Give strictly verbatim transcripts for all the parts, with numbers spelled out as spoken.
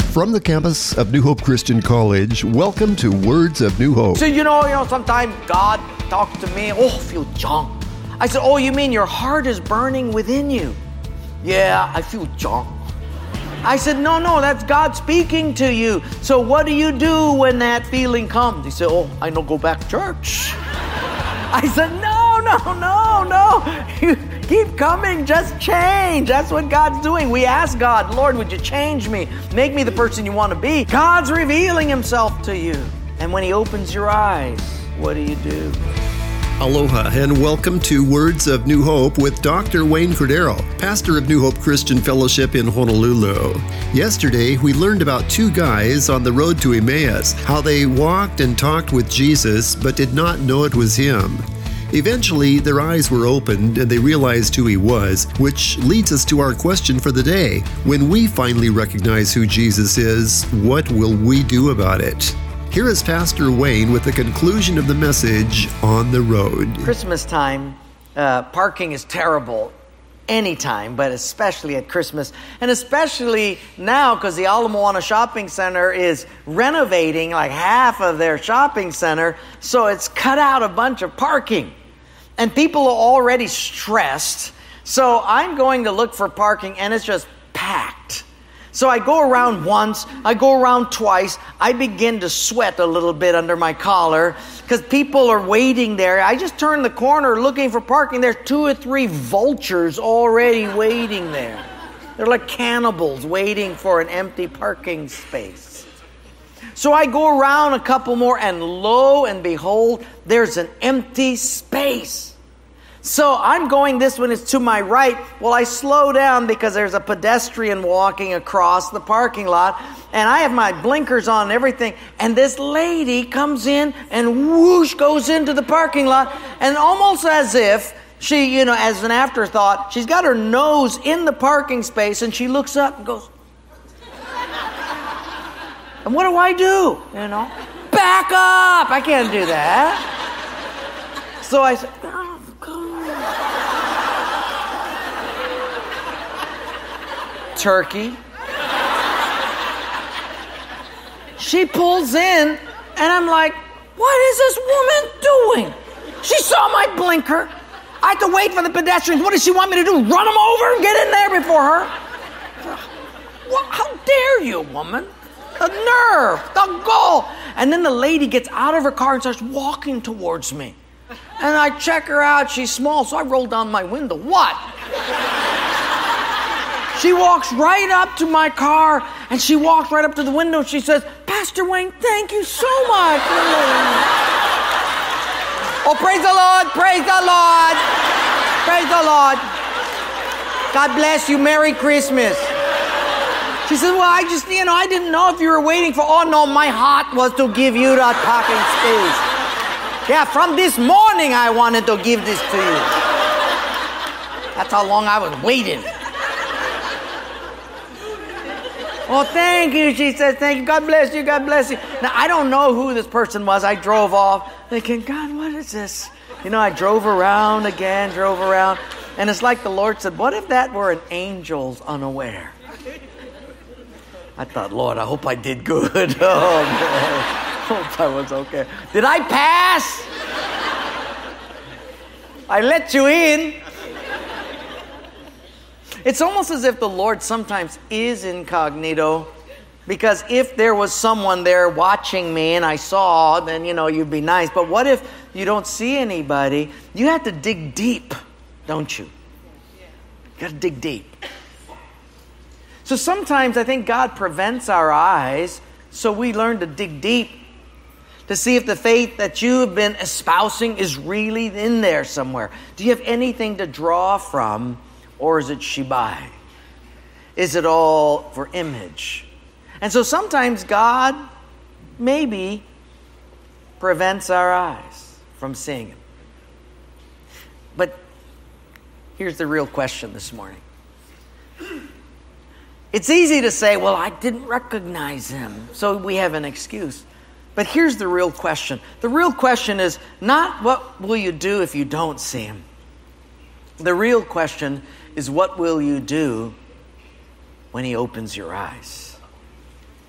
From the campus of New Hope Christian College, welcome to Words of New Hope. So, you know, you know, sometimes God talks to me, oh, I feel junk. I said, oh, you mean your heart is burning within you? Yeah, I feel junk. I said, no, no, that's God speaking to you. So what do you do when that feeling comes? He said, oh, I don't go back to church. I said, no, no, no, no. You keep coming, just change. That's what God's doing. We ask God, Lord, would you change me? Make me the person you want to be. God's revealing himself to you. And when he opens your eyes, what do you do? Aloha and welcome to Words of New Hope with Doctor Wayne Cordero, pastor of New Hope Christian Fellowship in Honolulu. Yesterday, we learned about two guys on the road to Emmaus, how they walked and talked with Jesus but did not know it was him. Eventually, their eyes were opened and they realized who he was, which leads us to our question for the day. When we finally recognize who Jesus is, what will we do about it? Here is Pastor Wayne with the conclusion of the message, On the Road. Christmas time, uh, parking is terrible anytime, but especially at Christmas. And especially now because the Ala Moana Shopping Center is renovating like half of their shopping center. So it's cut out a bunch of parking. And people are already stressed. So I'm going to look for parking and it's just packed. So I go around once, I go around twice, I begin to sweat a little bit under my collar because people are waiting there. I just turn the corner looking for parking. There's two or three vultures already waiting there. They're like cannibals waiting for an empty parking space. So I go around a couple more and lo and behold, there's an empty space. So I'm going this one is to my right. Well, I slow down because there's a pedestrian walking across the parking lot. And I have my blinkers on and everything. And this lady comes in and whoosh goes into the parking lot. And almost as if she, you know, as an afterthought, she's got her nose in the parking space and she looks up and goes, and what do I do? You know, back up. I can't do that. So I said, turkey. She pulls in, and I'm like, what is this woman doing? She saw my blinker. I have to wait for the pedestrians. What does she want me to do? Run them over and get in there before her? What? How dare you, woman? The nerve, the gall. And then the lady gets out of her car and starts walking towards me. And I check her out. She's small, so I roll down my window. What? She walks right up to my car, and she walks right up to the window, and she says, Pastor Wayne, thank you so much. Oh, praise the Lord, praise the Lord, praise the Lord. God bless you, Merry Christmas. She says, well, I just, you know, I didn't know if you were waiting for, oh no, my heart was to give you that parking space. Yeah, from this morning I wanted to give this to you. That's how long I was waiting. Oh, thank you, she says, thank you. God bless you, God bless you. Now, I don't know who this person was. I drove off thinking, God, what is this? You know, I drove around again, drove around. And it's like the Lord said, what if that were an angel's unaware? I thought, Lord, I hope I did good. Oh, man. Hope I was okay. Did I pass? I let you in. It's almost as if the Lord sometimes is incognito, because if there was someone there watching me and I saw, then, you know, you'd be nice. But what if you don't see anybody? You have to dig deep, don't you? You got to dig deep. So sometimes I think God prevents our eyes so we learn to dig deep to see if the faith that you have been espousing is really in there somewhere. Do you have anything to draw from? Or is it shibai? Is it all for image? And so sometimes God maybe prevents our eyes from seeing Him. But here's the real question this morning. It's easy to say, well, I didn't recognize Him, so we have an excuse. But here's the real question. The real question is not what will you do if you don't see Him. The real question is what will you do when He opens your eyes?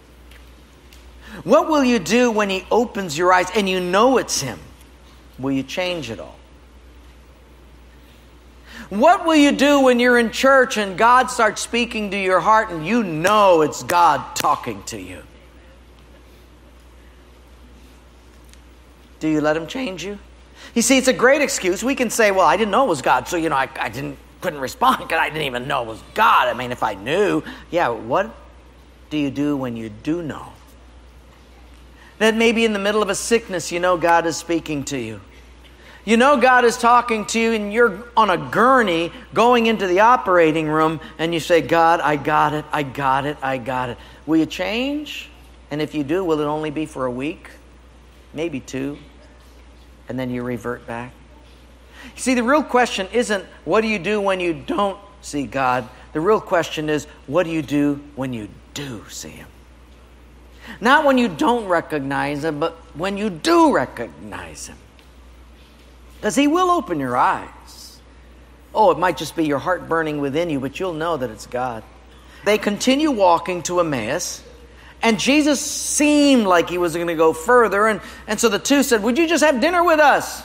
What will you do when he opens your eyes and you know it's him? Will you change it all? What will you do when you're in church and God starts speaking to your heart and you know it's God talking to you? Do you let him change you? You see, it's a great excuse. We can say, well, I didn't know it was God, so, you know, I, I didn't couldn't respond because I didn't even know it was God. I mean, if I knew. Yeah, what do you do when you do know? That maybe in the middle of a sickness, you know God is speaking to you. You know God is talking to you and you're on a gurney going into the operating room and you say, God, I got it, I got it, I got it. Will you change? And if you do, will it only be for a week? Maybe two. And then you revert back. You see, the real question isn't what do you do when you don't see God? The real question is what do you do when you do see him? Not when you don't recognize him, but when you do recognize him. Because he will open your eyes. Oh, it might just be your heart burning within you, but you'll know that it's God. They continue walking to Emmaus. And Jesus seemed like he was going to go further. And, and so the two said, would you just have dinner with us?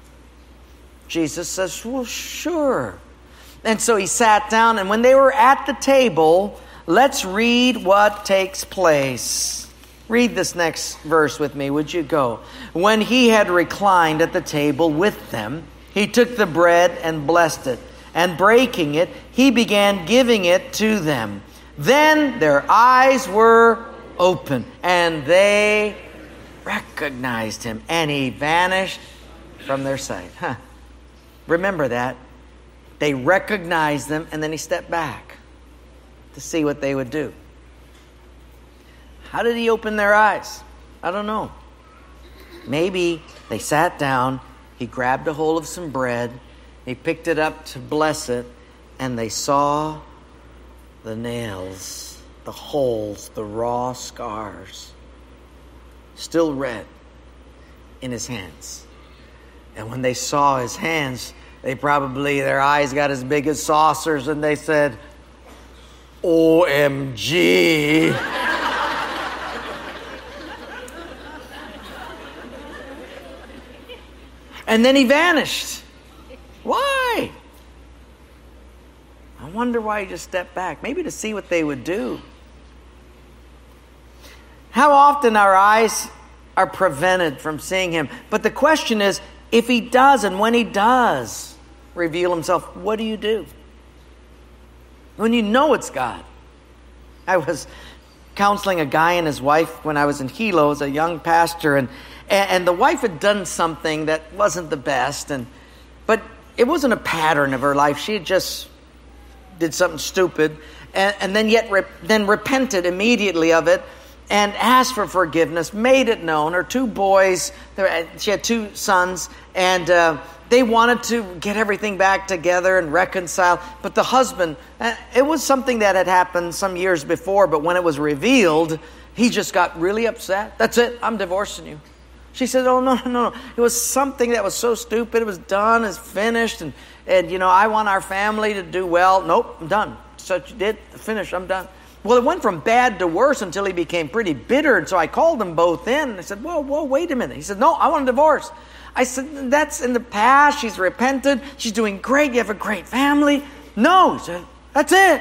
Jesus says, well, sure. And so he sat down. And when they were at the table, let's read what takes place. Read this next verse with me, would you go? When he had reclined at the table with them, he took the bread and blessed it. And breaking it, he began giving it to them. Then their eyes were open, and they recognized him, and he vanished from their sight. Huh. Remember that. They recognized them, and then he stepped back to see what they would do. How did he open their eyes? I don't know. Maybe they sat down, he grabbed a hold of some bread, he picked it up to bless it, and they saw the nails, the holes, the raw scars, still red in his hands. And when they saw his hands, they probably, their eyes got as big as saucers, and they said, O M G. And then he vanished. Why? I wonder why he just stepped back. Maybe to see what they would do. How often our eyes are prevented from seeing him. But the question is, if he does and when he does reveal himself, what do you do? When you know it's God. I was counseling a guy and his wife when I was in Hilo as a young pastor, and and the wife had done something that wasn't the best, and but it wasn't a pattern of her life. She had just did something stupid, and, and then yet re- then repented immediately of it, and asked for forgiveness, made it known. Her two boys, she had two sons, and uh, they wanted to get everything back together and reconcile. But the husband, it was something that had happened some years before, but when it was revealed, he just got really upset. That's it, I'm divorcing you. She said, oh, no, no, no. It was something that was so stupid. It was done, it's finished, and, and you know, I want our family to do well. Nope, I'm done. So you did, finished, I'm done. Well, it went from bad to worse until he became pretty bitter. And so I called them both in. And I said, whoa, whoa, wait a minute. He said, no, I want a divorce. I said, that's in the past. She's repented. She's doing great. You have a great family. No, he said, that's it.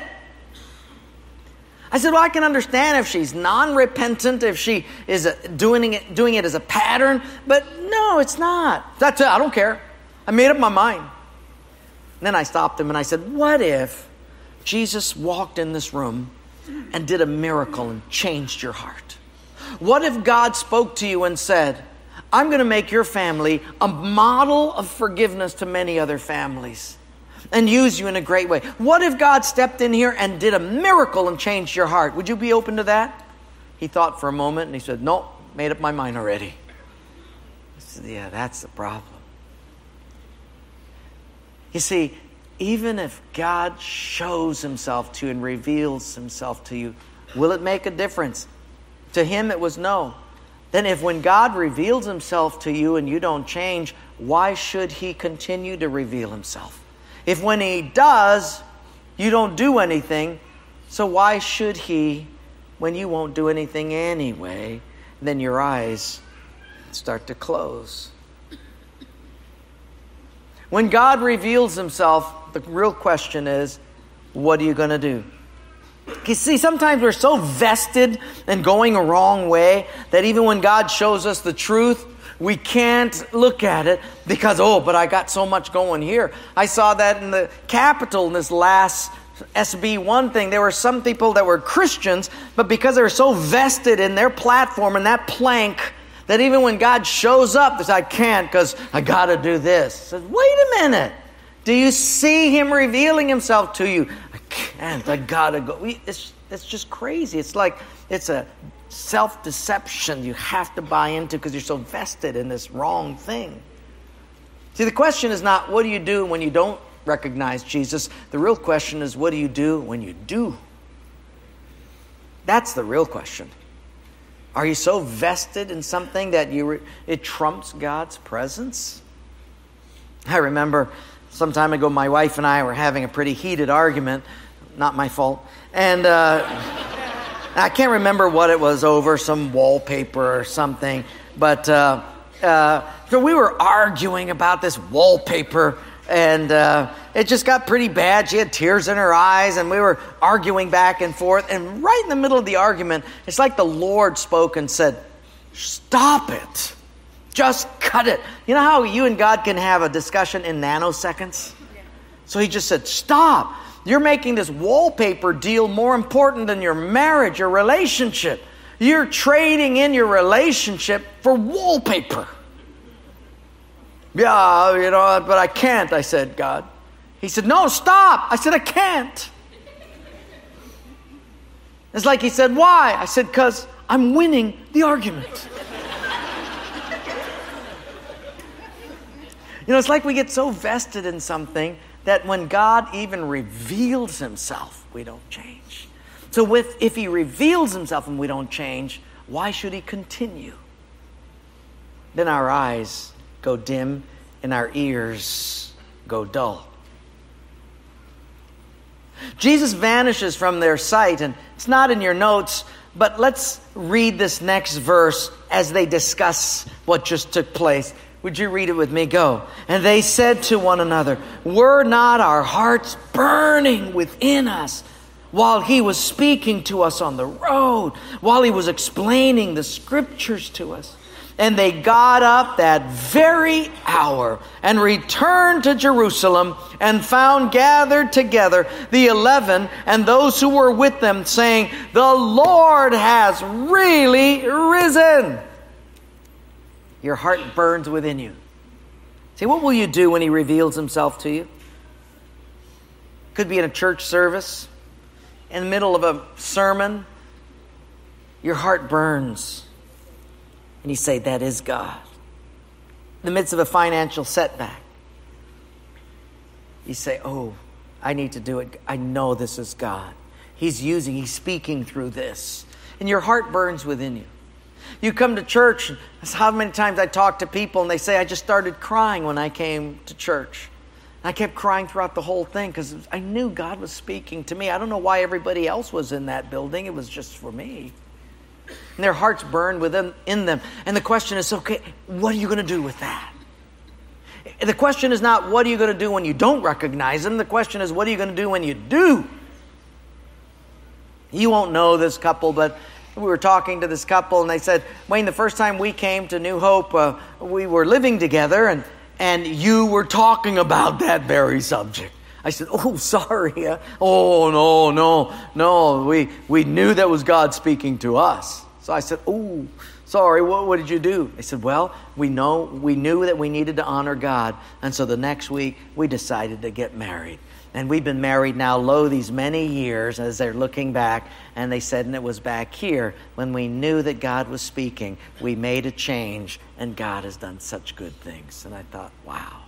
I said, well, I can understand if she's non-repentant, if she is doing it, doing it as a pattern. But no, it's not. That's it. I don't care. I made up my mind. And then I stopped him and I said, what if Jesus walked in this room and did a miracle and changed your heart? What if God spoke to you and said, I'm going to make your family a model of forgiveness to many other families and use you in a great way? What if God stepped in here and did a miracle and changed your heart? Would you be open to that? He thought for a moment and he said, no, made up my mind already. I said, yeah, that's the problem. You see, even if God shows himself to you and reveals himself to you, will it make a difference? To him it was no. Then if when God reveals himself to you and you don't change, why should he continue to reveal himself? If when he does, you don't do anything, so why should he when you won't do anything anyway? then your eyes start to close. When God reveals himself, the real question is, what are you going to do? You see, sometimes we're so vested in going a wrong way that even when God shows us the truth, we can't look at it because, oh, but I got so much going here. I saw that in the Capitol in this last S B one thing. There were some people that were Christians, but because they were so vested in their platform and that plank, that even when God shows up, they say, I can't because I got to do this. I said, wait a minute. Do you see him revealing himself to you? I can't. I got to go. It's, it's just crazy. It's like it's a self-deception you have to buy into because you're so vested in this wrong thing. See, the question is not what do you do when you don't recognize Jesus. The real question is what do you do when you do? That's the real question. Are you so vested in something that you re- it trumps God's presence? I remember some time ago my wife and I were having a pretty heated argument. Not my fault. And uh, I can't remember what it was over, some wallpaper or something. But uh, uh, so we were arguing about this wallpaper. And uh, it just got pretty bad. She had tears in her eyes, and we were arguing back and forth. And right in the middle of the argument, it's like the Lord spoke and said, stop it. Just cut it. You know how you and God can have a discussion in nanoseconds? Yeah. So he just said, stop. You're making this wallpaper deal more important than your marriage, your relationship. You're trading in your relationship for wallpaper. Yeah, you know, but I can't, I said, God. He said, no, stop. I said, I can't. It's like he said, why? I said, because I'm winning the argument. You know, it's like we get so vested in something that when God even reveals himself, we don't change. So with, if he reveals himself and we don't change, why should he continue? Then our eyes go dim and our ears go dull. Jesus vanishes from their sight, and it's not in your notes, but let's read this next verse as they discuss what just took place. Would you read it with me? Go. And they said to one another, were not our hearts burning within us while he was speaking to us on the road, while he was explaining the scriptures to us? And they got up that very hour and returned to Jerusalem and found gathered together the eleven and those who were with them, saying, the Lord has really risen. Your heart burns within you. See, what will you do when he reveals himself to you? Could be in a church service, in the middle of a sermon. Your heart burns. And you say, that is God. In the midst of a financial setback, you say, oh, I need to do it. I know this is God. He's using, he's speaking through this. And your heart burns within you. You come to church, that's how many times I talk to people and they say, I just started crying when I came to church. And I kept crying throughout the whole thing because I knew God was speaking to me. I don't know why everybody else was in that building. It was just for me. And their hearts burned within in them. And the question is, okay, what are you going to do with that? The question is not, what are you going to do when you don't recognize him? The question is, what are you going to do when you do? You won't know this couple, but we were talking to this couple and they said, Wayne, the first time we came to New Hope, uh, we were living together and, and you were talking about that very subject. I said, oh, sorry. Uh, oh, no, no, no. We we knew that was God speaking to us. So I said, oh, sorry. What, what did you do? They said, well, we know we knew that we needed to honor God. And so the next week we decided to get married. And we've been married now, lo, these many years as they're looking back. And they said, and it was back here when we knew that God was speaking. We made a change and God has done such good things. And I thought, wow.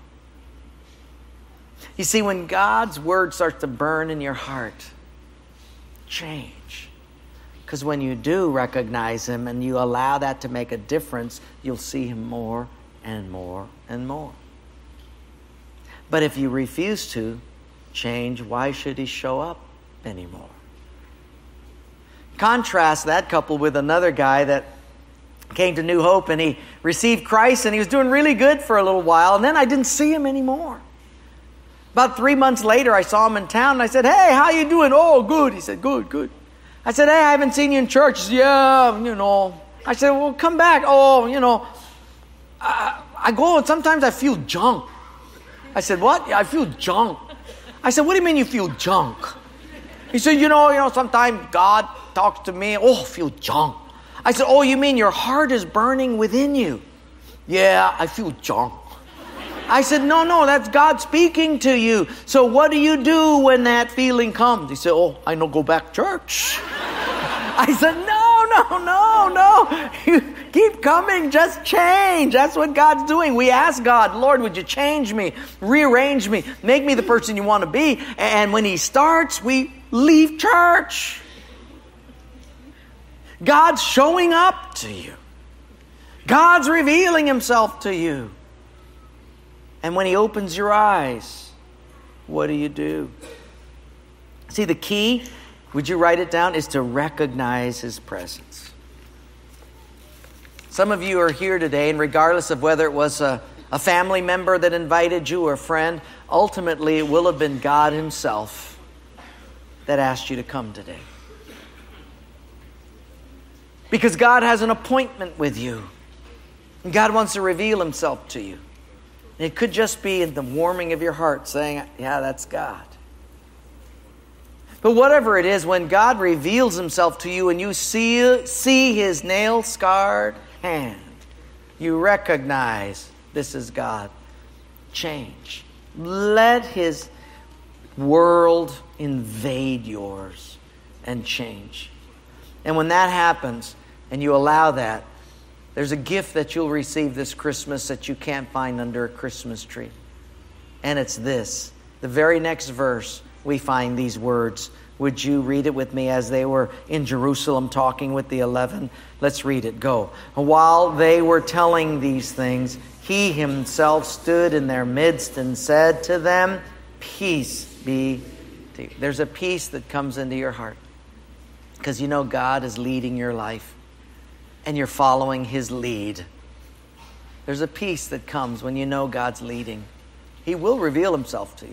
You see, when God's word starts to burn in your heart, change. Because when you do recognize him and you allow that to make a difference, you'll see him more and more and more. But if you refuse to change, why should he show up anymore? Contrast that couple with another guy that came to New Hope, and he received Christ, and he was doing really good for a little while, and then I didn't see him anymore. About three months later, I saw him in town, and I said, "Hey, how you doing?" "Oh, good." He said, "Good, good." I said, "Hey, I haven't seen you in church." He said, "Yeah, you know." I said, "Well, come back." "Oh, you know, I, I go and sometimes I feel junk." I said, "What?" "Yeah, I feel junk." I said, "What do you mean you feel junk?" He said, you know, you know, sometimes God talks to me. "Oh, I feel junk." I said, "Oh, you mean your heart is burning within you?" "Yeah, I feel junk." I said, no, no, that's God speaking to you. "So what do you do when that feeling comes?" He said, "Oh, I know, go back to church." I said, no, no, no, no. You keep coming, just change. That's what God's doing. We ask God, "Lord, would you change me, rearrange me, make me the person you want to be?" And when he starts, we leave church. God's showing up to you. God's revealing himself to you. And when he opens your eyes, what do you do? See, the key, would you write it down, is to recognize his presence. Some of you are here today, and regardless of whether it was a, a family member that invited you or a friend, ultimately it will have been God himself that asked you to come today. Because God has an appointment with you. And God wants to reveal himself to you. And it could just be in the warming of your heart saying, "Yeah, that's God." But whatever it is, when God reveals himself to you and you see, see his nail-scarred hand, you recognize this is God. Change. Let his world invade yours and change. And when that happens and you allow that, there's a gift that you'll receive this Christmas that you can't find under a Christmas tree. And it's this. The very next verse, we find these words. Would you read it with me as they were in Jerusalem talking with the eleven? Let's read it. Go. "While they were telling these things, he himself stood in their midst and said to them, 'Peace be to you.'" There's a peace that comes into your heart because you know God is leading your life and you're following his lead. There's a peace that comes when you know God's leading. He will reveal himself to you.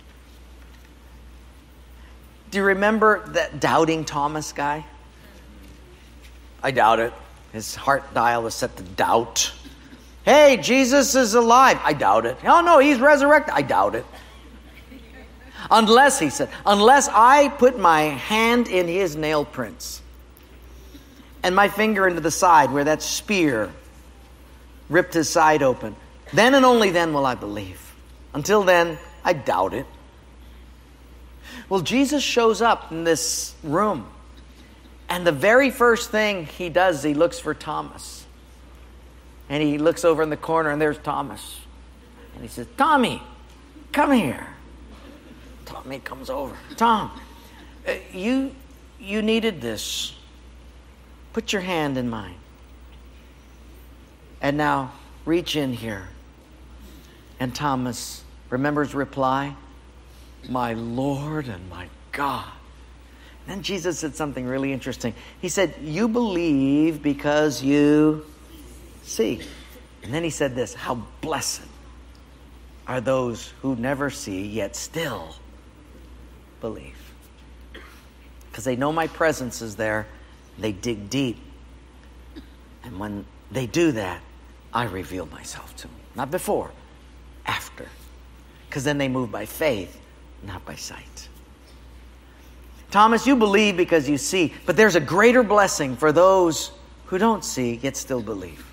Do you remember that doubting Thomas guy? "I doubt it." His heart dial was set to doubt. "Hey, Jesus is alive." "I doubt it." "Oh no, he's resurrected." "I doubt it." Unless, he said, unless I put my hand in his nail prints and my finger into the side where that spear ripped his side open, then and only then will I believe. Until then, I doubt it. Well, Jesus shows up in this room, and the very first thing he does, he looks for Thomas. And he looks over in the corner, and there's Thomas. And he says, "Tommy, come here." Tommy comes over. "Tom, uh, you, you needed this. Put your hand in mine. And now reach in here." And Thomas, remember his reply? "My Lord and my God." And then Jesus said something really interesting. He said, "You believe because you see." And then he said this, "How blessed are those who never see yet still believe." Because they know my presence is there. They dig deep. And when they do that, I reveal myself to them. Not before, after. Because then they move by faith, not by sight. Thomas, you believe because you see, but there's a greater blessing for those who don't see yet still believe.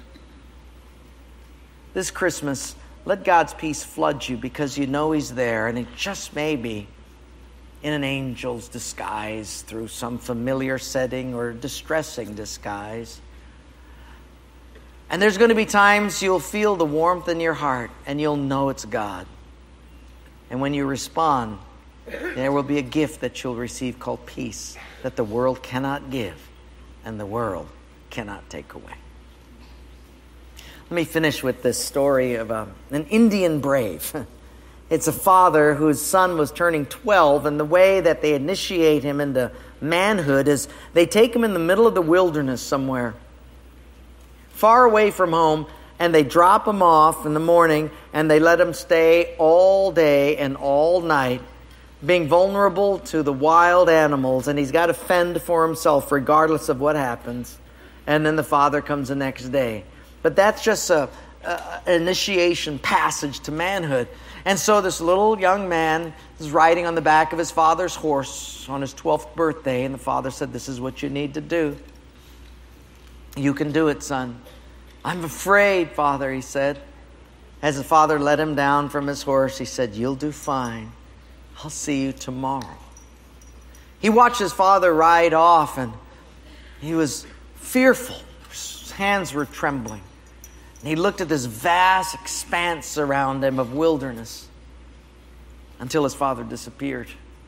This Christmas, let God's peace flood you because you know he's there, and it just may be in an angel's disguise through some familiar setting or distressing disguise. And there's going to be times you'll feel the warmth in your heart and you'll know it's God. And when you respond, there will be a gift that you'll receive called peace that the world cannot give and the world cannot take away. Let me finish with this story of a, an Indian brave. It's a father whose son was turning twelve, and the way that they initiate him into manhood is they take him in the middle of the wilderness somewhere far away from home, and they drop him off in the morning, and they let him stay all day and all night, being vulnerable to the wild animals, and he's got to fend for himself regardless of what happens. And then the father comes the next day. But that's just a, a an initiation passage to manhood. And so this little young man is riding on the back of his father's horse on his twelfth birthday, and the father said, "This is what you need to do. You can do it, son." "I'm afraid, Father," he said. As the father let him down from his horse, he said, "You'll do fine. I'll see you tomorrow." He watched his father ride off, and he was fearful. His hands were trembling. And he looked at this vast expanse around him of wilderness until his father disappeared.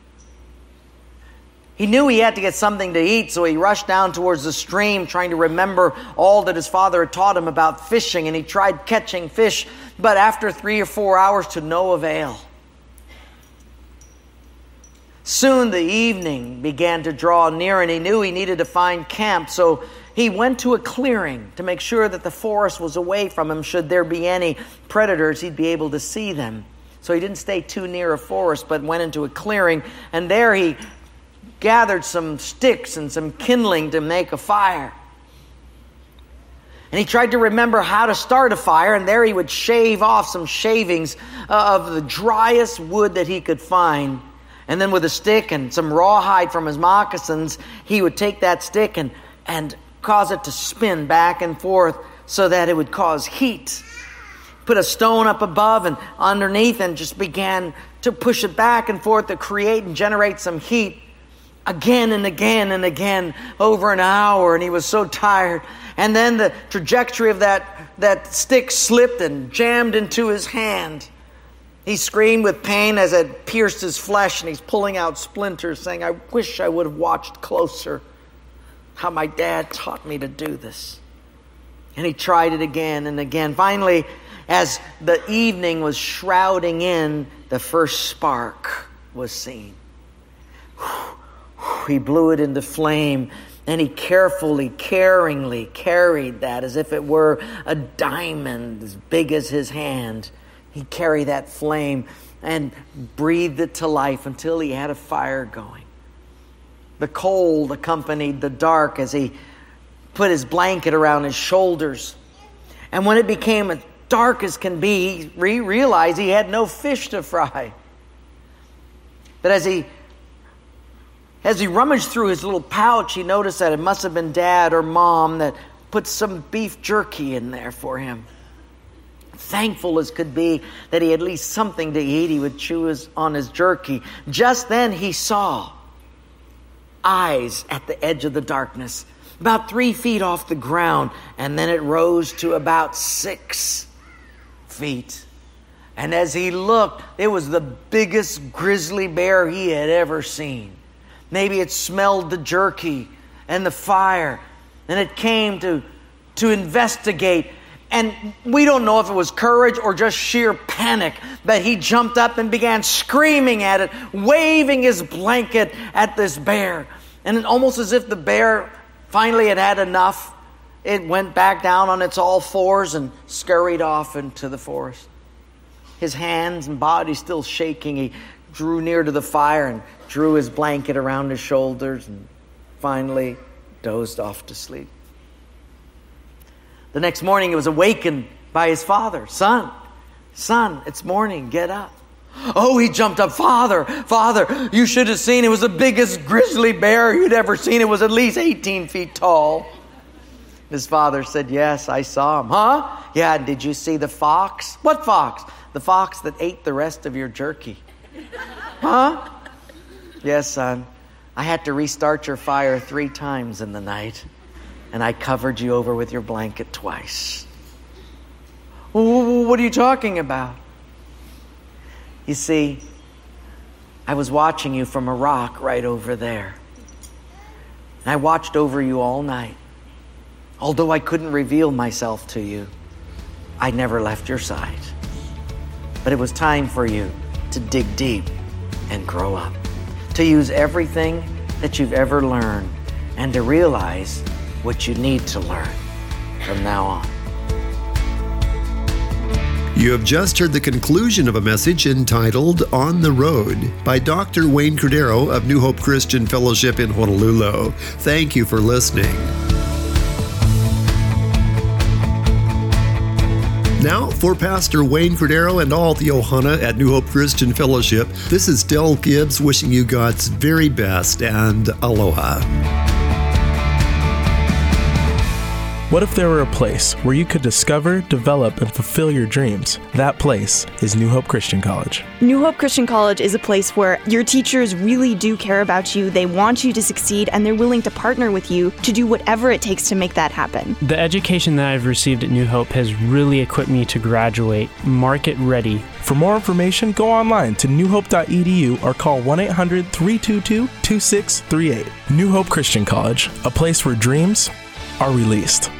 He knew he had to get something to eat, so he rushed down towards the stream, trying to remember all that his father had taught him about fishing. And he tried catching fish, but after three or four hours, to no avail. Soon the evening began to draw near, and he knew he needed to find camp, so he went to a clearing to make sure that the forest was away from him. Should there be any predators, he'd be able to see them. So he didn't stay too near a forest, but went into a clearing, and there he gathered some sticks and some kindling to make a fire. And he tried to remember how to start a fire, and there he would shave off some shavings of the driest wood that he could find. And then with a stick and some rawhide from his moccasins, he would take that stick and, and cause it to spin back and forth so that it would cause heat. Put a stone up above and underneath and just began to push it back and forth to create and generate some heat again and again and again over an hour. And he was so tired. And then the trajectory of that, that stick slipped and jammed into his hand. He screamed with pain as it pierced his flesh, and he's pulling out splinters, saying, "I wish I would have watched closer. How my dad taught me to do this." And he tried it again and again. Finally, as the evening was shrouding in, the first spark was seen. He blew it into flame, and he carefully, caringly carried that as if it were a diamond as big as his hand. He'd carry that flame and breathed it to life until he had a fire going. The cold accompanied the dark as he put his blanket around his shoulders. And when it became as dark as can be, he re- realized he had no fish to fry. But as he as he rummaged through his little pouch, he noticed that it must have been Dad or Mom that put some beef jerky in there for him. Thankful as could be that he had at least something to eat, he would chew his, on his jerky. Just then he saw eyes at the edge of the darkness, about three feet off the ground, and then it rose to about six feet. And as he looked, it was the biggest grizzly bear he had ever seen. Maybe it smelled the jerky and the fire, and it came to, to investigate. And we don't know if it was courage or just sheer panic, but he jumped up and began screaming at it, waving his blanket at this bear. And it, almost as if the bear finally had had enough, it went back down on its all fours and scurried off into the forest. His hands and body still shaking, he drew near to the fire and drew his blanket around his shoulders and finally dozed off to sleep. The next morning he was awakened by his father. "Son, son, it's morning, get up." Oh, he jumped up. "Father, Father, you should have seen. It was the biggest grizzly bear you'd ever seen. It was at least eighteen feet tall. His father said, "Yes, I saw him." "Huh? Yeah, did you see the fox?" "What fox?" "The fox that ate the rest of your jerky." "Huh?" "Yes, son. I had to restart your fire three times in the night. And I covered you over with your blanket twice." "What are you talking about?" "You see, I was watching you from a rock right over there. And I watched over you all night. Although I couldn't reveal myself to you, I never left your side. But it was time for you to dig deep and grow up, to use everything that you've ever learned, and to realize what you need to learn from now on. You have just heard the conclusion of a message entitled On the Road by Doctor Wayne Cordeiro of New Hope Christian Fellowship in Honolulu. Thank you for listening. Now, for Pastor Wayne Cordeiro and all the Ohana at New Hope Christian Fellowship, this is Del Gibbs wishing you God's very best and aloha. What if there were a place where you could discover, develop, and fulfill your dreams? That place is New Hope Christian College. New Hope Christian College is a place where your teachers really do care about you, they want you to succeed, and they're willing to partner with you to do whatever it takes to make that happen. The education that I've received at New Hope has really equipped me to graduate market ready. For more information, go online to new hope dot e d u or call one eight hundred, three two two, two six three eight. New Hope Christian College, a place where dreams are released.